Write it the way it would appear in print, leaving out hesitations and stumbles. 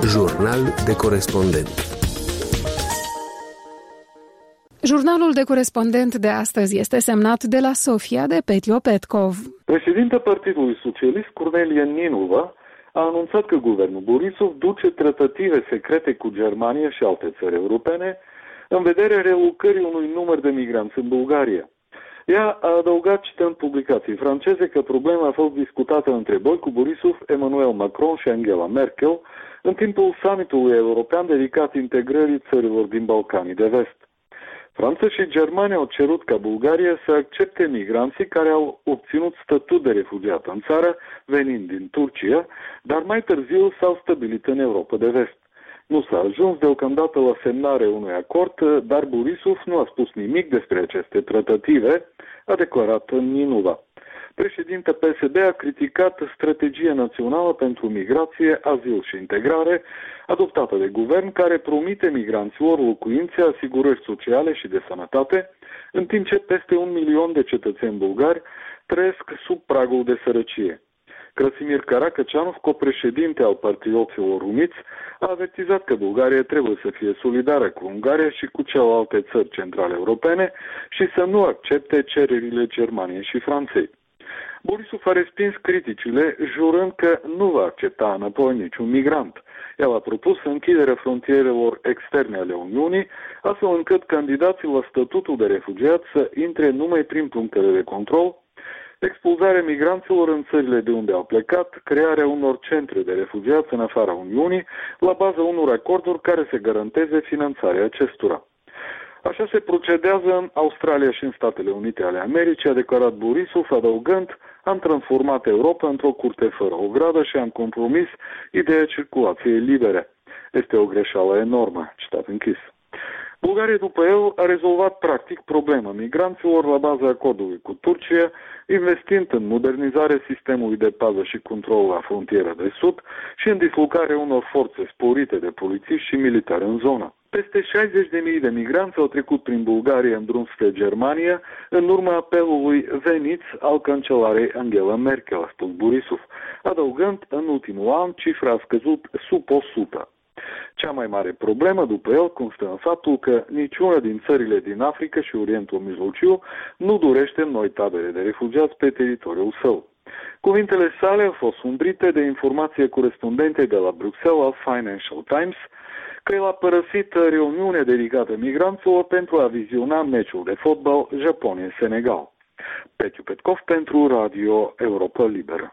Jurnal de corespondent. Jurnalul de corespondent de astăzi este semnat de la Sofia de Petio Petkov. Președintele Partidului Socialist, Cornelia Ninova, a anunțat că guvernul Borisov duce tratative secrete cu Germania și alte țări europene în vederea relocării unui număr de migranți în Bulgaria. Ea a adăugat, citând publicații franceze, că problema a fost discutată între Boicu Borisov, Emmanuel Macron și Angela Merkel în timpul summitului european dedicat integrării țărilor din Balcanii de Vest. Franța și Germania au cerut ca Bulgaria să accepte migranții care au obținut statut de refugiat în țară, venind din Turcia, dar mai târziu s-au stabilit în Europa de Vest. Nu s-a ajuns deocamdată la semnarea unui acord, dar Borisov nu a spus nimic despre aceste tratative, a declarat Ninova. Președinte PSD a criticat strategia națională pentru migrație, azil și integrare, adoptată de guvern, care promite migranților locuințe, asigurări sociale și de sănătate, în timp ce peste 1 milion de cetățeni bulgari trăiesc sub pragul de sărăcie. Krasimir Karakacianov, copreședinte al Patrioților Uniți, a avertizat că Bulgaria trebuie să fie solidară cu Ungaria și cu celelalte țări centrale europene și să nu accepte cererile Germaniei și Franței. Borisov a respins criticile, jurând că nu va accepta înapoi niciun migrant. El a propus închiderea frontierelor externe ale Uniunii, astfel încât candidații la statutul de refugiat să intre numai prin punctele de control, expulzarea migranților în țările de unde au plecat, crearea unor centre de refugiați în afara Uniunii, la baza unor acorduri care să garanteze finanțarea acestora. Așa se procedează în Australia și în Statele Unite ale Americii, a declarat Borisov, adăugând: am transformat Europa într-o curte fără o gradă și am compromis ideea circulației libere. Este o greșeală enormă, citat închis. Bulgaria, după el, a rezolvat practic problema migranților la baza acordului cu Turcia, investind în modernizarea sistemului de pază și control la frontiera de sud și în dislocarea unor forțe sporite de polițiști și militari în zonă. Peste 60.000 de migranți au trecut prin Bulgaria în drum spre Germania în urma apelului venit al cancelarei Angela Merkel, a spus Borisov, adăugând: în ultimul an cifra a scăzut sub 100. Cea mai mare problemă, după el, constă în faptul că niciuna din țările din Africa și Orientul Mijlociu nu dorește noi tabere de refugiați pe teritoriul său. Cuvintele sale au fost umbrite de informații corespondente de la Bruxelles al Financial Times că el a părăsit reuniunea dedicată migranților pentru a viziona meciul de fotbal Japonia-Senegal. Petio Petkov pentru Radio Europa Liberă.